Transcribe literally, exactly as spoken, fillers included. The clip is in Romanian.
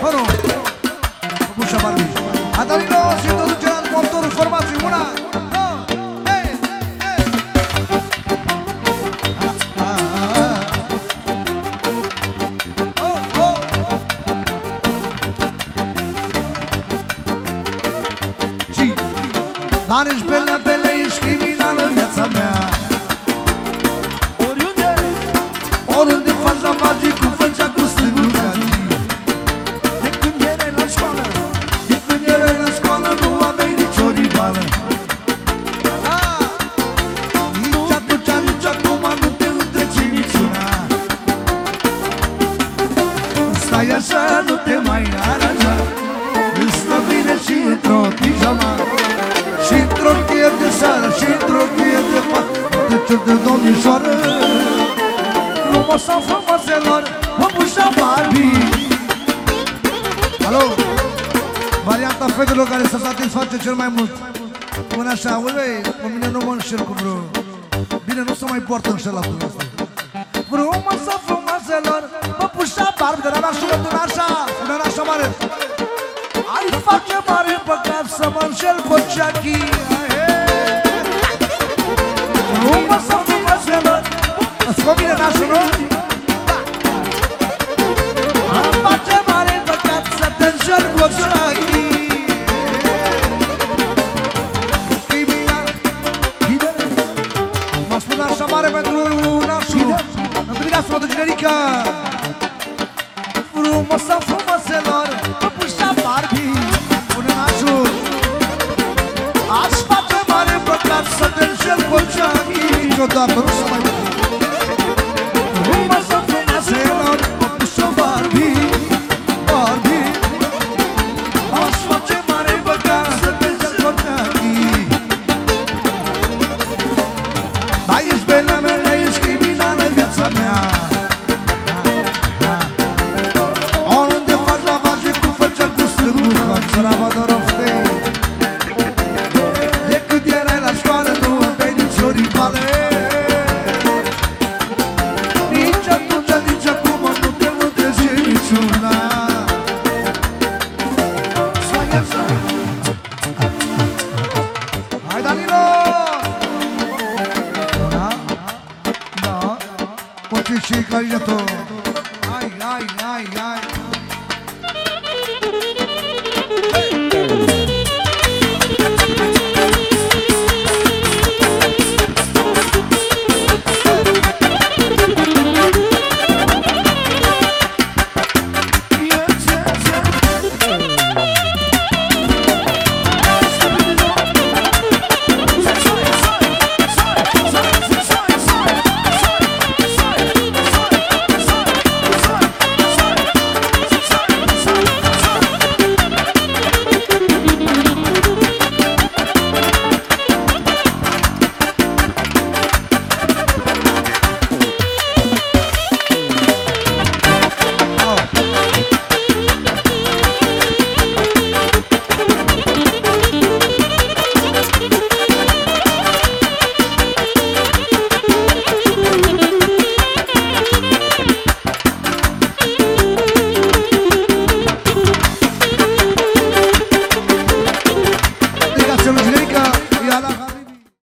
Mă rog, Bușa Barbie. Adalino, se introduce în motorul formației. Una, două, hei, hei. Oh, oh. Și, dar ești belea, belea, ești criminală în viața mea. Oriunde, oriunde faci la magie, cum făcea cu stângul gatii. De când erai la școală, de când erai la școală, nu aveai nicio rivală. Ah, nici atunci, nici acum nu te întrece niciuna. Stai așa, nu te mai aranja, îți stă bine și într-o pijama, și într-o cheie de seară, și într-o cheie de pat, de ce de domnișoară. Frumoasa frumoaselor, Bușa Barbie. Alo, varianta fetelor care să satisface cel mai mult. Până așa, ui, băi, pe mine nu mă înșel cu vreo. Bine, nu se mai poartă înșelatul ăsta. Frumoasa frumoaselor, Bușa Barbie. De la nașul de așa, spune așa mare. Ai face mare păcat să mă înșel cu ceachii. Frumoasa frumoaselor, îți convine nașul, nu? Am face mare păcat să te înșel cu ceachii. Mă spune așa mare pentru nașul. Întâlnirea să mă duc generică. Frumoasa frumoaselor, Bușa Barbie. Pune nașul. Aș face mare păcat să te înșel cu ceachii. Niciodată nu să mai duc. Frumoasa frumoaselor, Bușa Barbie. Barbie. Aș face mare păcat să te înșel cu ceachii. Dar ești belea mea, ești criminală în viața mea. Oriunde faci lavaje, cum făcea cu stângul, să la vadă roftei. De când erai la școală, nu aveai nicio rivală. Nici atunci, nici acum, nu te mândrește niciuna. Hai, Danilo! Da, da, poți și clarinetul. Hai, hai, hai, hai.